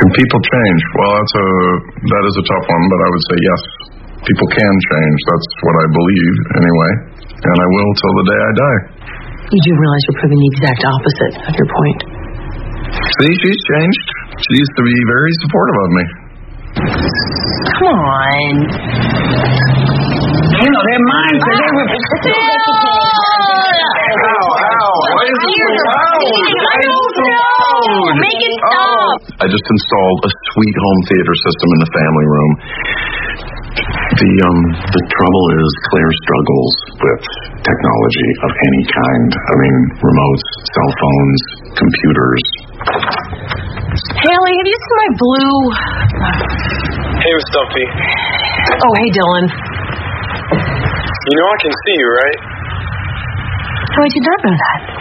Can people change? Well, that is a tough one, but I would say yes. People can change. That's what I believe, anyway. And I will till the day I die. You do realize you're proving the exact opposite of your point. See, she's changed. She used to be very supportive of me. Come on. You know, their minds are Ow! Why is it so loud? Make it stop. I just installed a sweet home theater system in the family room. The trouble is Claire struggles with technology of any kind. I mean, remotes, cell phones, computers. Haley, have you seen my blue? Hey, Stumpy. Oh, hey, Dylan. You know I can see you, right? How did you not know that?